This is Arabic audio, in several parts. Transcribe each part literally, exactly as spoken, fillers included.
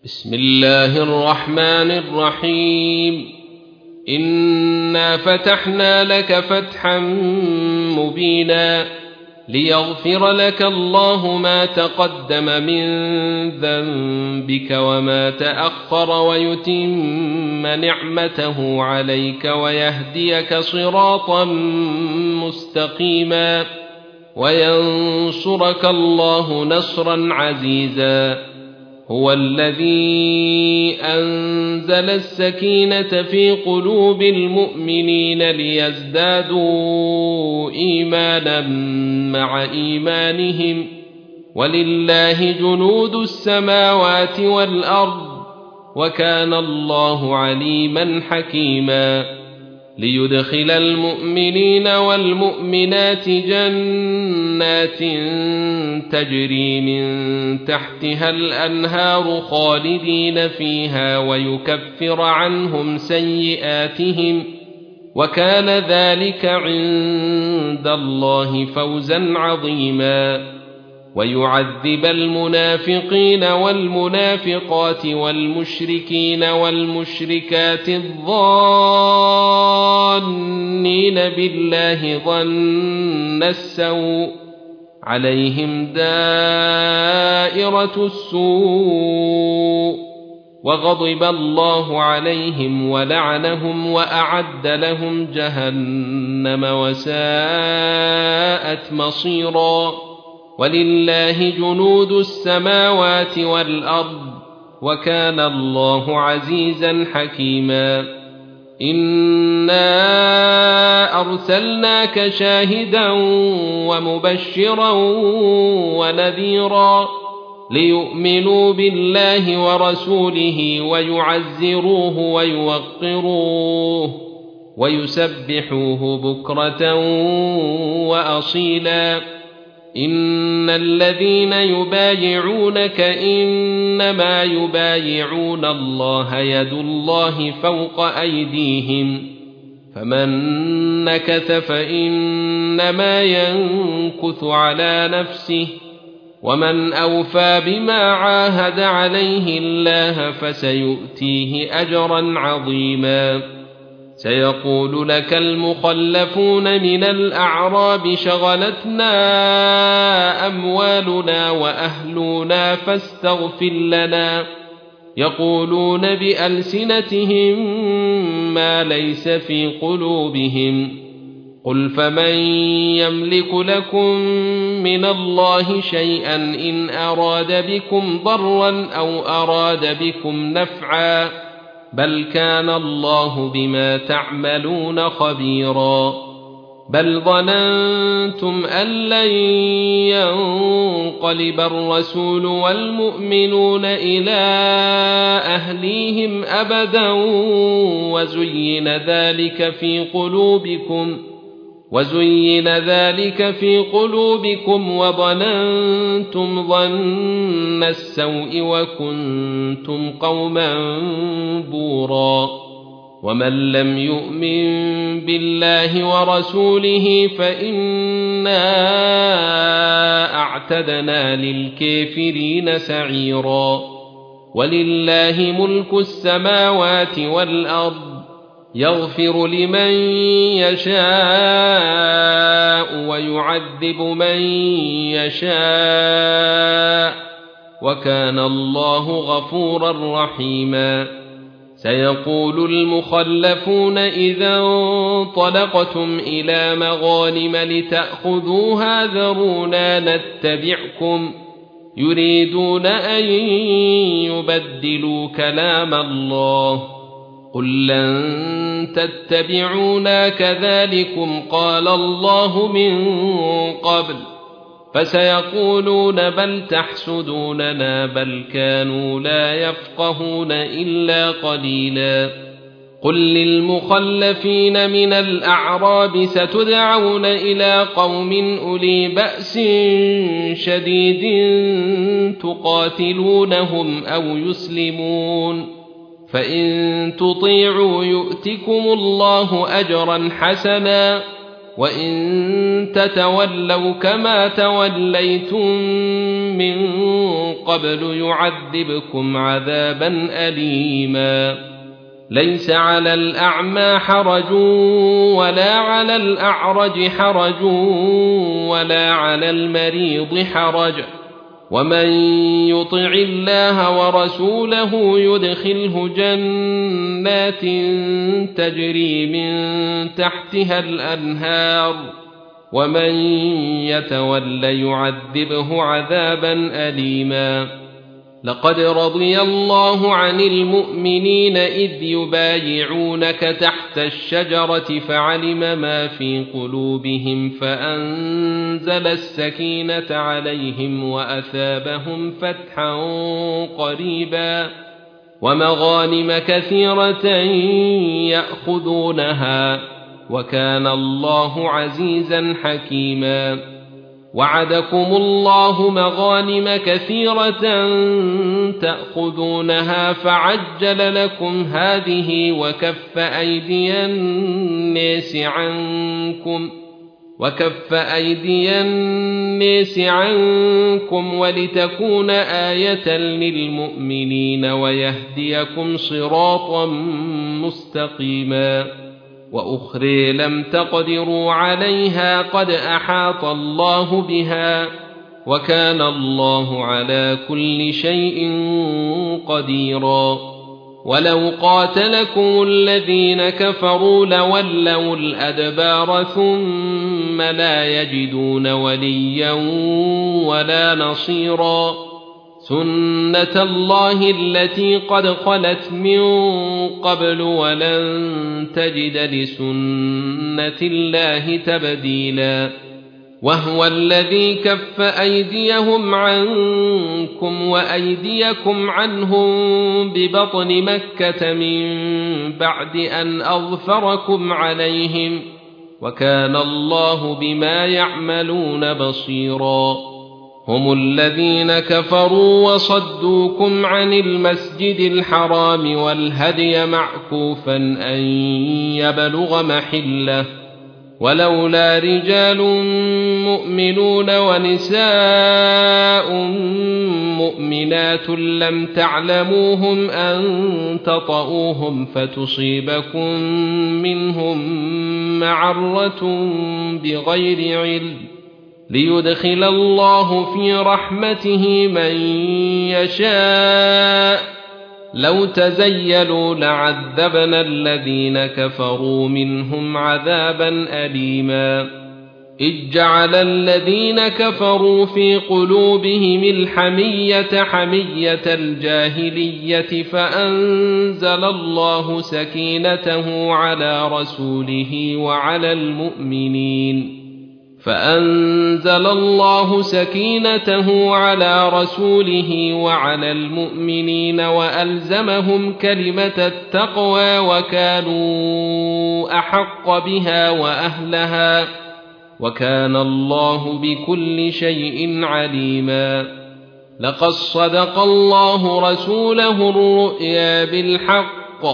بسم الله الرحمن الرحيم إنا فتحنا لك فتحا مبينا ليغفر لك الله ما تقدم من ذنبك وما تأخر ويتم نعمته عليك ويهديك صراطا مستقيما وينصرك الله نصرا عزيزا. هو الذي أنزل السكينة في قلوب المؤمنين ليزدادوا إيمانا مع إيمانهم ولله جنود السماوات والأرض وكان الله عليما حكيما. ليدخل المؤمنين والمؤمنات جنات تجري من تحتها الأنهار خالدين فيها ويكفر عنهم سيئاتهم وكان ذلك عند الله فوزا عظيما. ويعذب المنافقين والمنافقات والمشركين والمشركات الظانين بالله ظن السوء عليهم دائرة السوء وغضب الله عليهم ولعنهم وأعد لهم جهنم وساءت مصيرا. ولله جنود السماوات والأرض وكان الله عزيزا حكيما. إنا أرسلناك شاهدا ومبشرا ونذيرا ليؤمنوا بالله ورسوله ويعزروه ويوقروه ويسبحوه بكرة وأصيلا. إن الذين يبايعونك إنما يبايعون الله يد الله فوق أيديهم فمن نكث فإنما ينكث على نفسه ومن أوفى بما عاهد عليه الله فسيؤتيه أجرا عظيما. سيقول لك المخلفون من الأعراب شغلتنا أموالنا وأهلنا فاستغفر لنا يقولون بألسنتهم ما ليس في قلوبهم قل فمن يملك لكم من الله شيئا إن أراد بكم ضرا أو أراد بكم نفعا بل كان الله بما تعملون خبيرا. بل ظننتم أن لن ينقلب الرسول والمؤمنون إلى أهليهم أبدا وزين ذلك في قلوبكم وزين ذلك في قلوبكم وظننتم ظن السوء وكنتم قوما بورا. ومن لم يؤمن بالله ورسوله فإنا أعتدنا للكافرين سعيرا. ولله ملك السماوات والأرض يغفر لمن يشاء ويعذب من يشاء وكان الله غفورا رحيما. سيقول المخلفون إذا انطلقتم إلى مغانم لتأخذوها ذرونا نتبعكم يريدون أن يبدلوا كلام الله قل لن تتبعونا كذلكم قال الله من قبل فسيقولون بل تحسدوننا بل كانوا لا يفقهون إلا قليلا. قل للمخلفين من الأعراب ستدعون إلى قوم أولي بأس شديد تقاتلونهم أو يسلمون فإن تطيعوا يؤتكم الله أجرا حسنا وإن تتولوا كما توليتم من قبل يعذبكم عذابا أليما ليس على الأعمى حرج ولا على الأعرج حرج ولا على المريض حرج ومن يطع الله ورسوله يدخله جنات تجري من تحتها الأنهار ومن يتول يعذبه عذابا أليما لقد رضي الله عن المؤمنين إذ يبايعونك تحت الشجرة فعلم ما في قلوبهم فأنزل السكينة عليهم وأثابهم فتحا قريبا ومغانم كثيرة يأخذونها وكان الله عزيزا حكيما وعدكم الله مغانم كثيرة تأخذونها فعجل لكم هذه وكف أيدي الناس عنكم وكف أيدي الناس عنكم ولتكون آية للمؤمنين ويهديكم صراطا مستقيما وأخرى لم تقدروا عليها قد أحاط الله بها وكان الله على كل شيء قديرا ولو قاتلكم الذين كفروا لولوا الأدبار ثم لا يجدون وليا ولا نصيرا سنة الله التي قد خلت من قبل ولن تجد لسنة الله تبديلا وهو الذي كف أيديهم عنكم وأيديكم عنهم ببطن مكة من بعد أن أظفركم عليهم وكان الله بما يعملون بصيرا هم الذين كفروا وصدوكم عن المسجد الحرام والهدي معكوفا أن يبلغ محله ولولا رجال مؤمنون ونساء مؤمنات لم تعلموهم أن تطؤوهم فتصيبكم منهم معرة بغير علم ليدخل الله في رحمته من يشاء لو تزيلوا لعذبنا الذين كفروا منهم عذابا أليما إذ جعل الذين كفروا في قلوبهم الحمية حمية الجاهلية فأنزل الله سكينته على رسوله وعلى المؤمنين فأنزل الله سكينته على رسوله وعلى المؤمنين وألزمهم كلمة التقوى وكانوا أحق بها وأهلها وكان الله بكل شيء عليما لقد صدق الله رسوله الرؤيا بالحق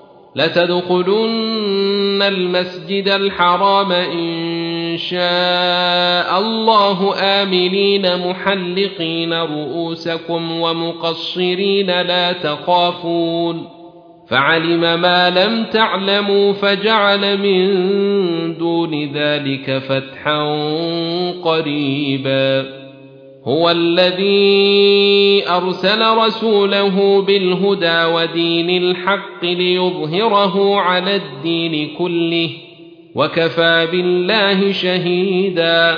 لتدخلن المسجد الحرام إن شاء الله آمنين محلقين رؤوسكم ومقصرين لا تخافون فعلم ما لم تعلموا فجعل من دون ذلك فتحا قريبا هو الذي أرسل رسوله بالهدى ودين الحق ليظهره على الدين كله وكفى بالله شهيدا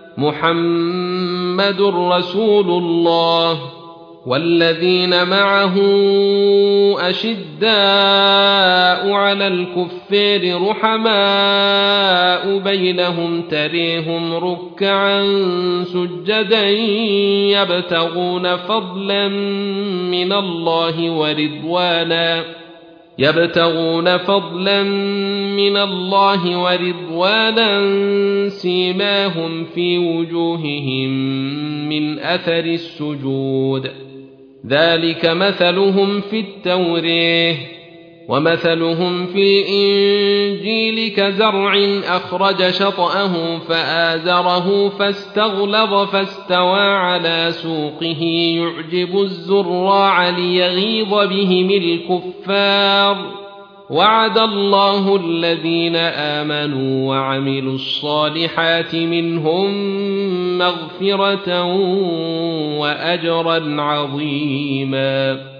محمد رسول الله والذين معه أشداء على الكفار رحماء بينهم تريهم ركعا سجدا يبتغون فضلا من الله ورضوانا يبتغون فضلا من الله ورضوانا سيماهم في وجوههم من أثر السجود ذلك مثلهم في التوراة ومثلهم في الإنجيل كزرع أخرج شطأه فآزره فاستغلظ فاستوى على سوقه يعجب الزراع ليغيظ بهم الكفار وعد الله الذين آمنوا وعملوا الصالحات منهم مغفرة وأجرا عظيما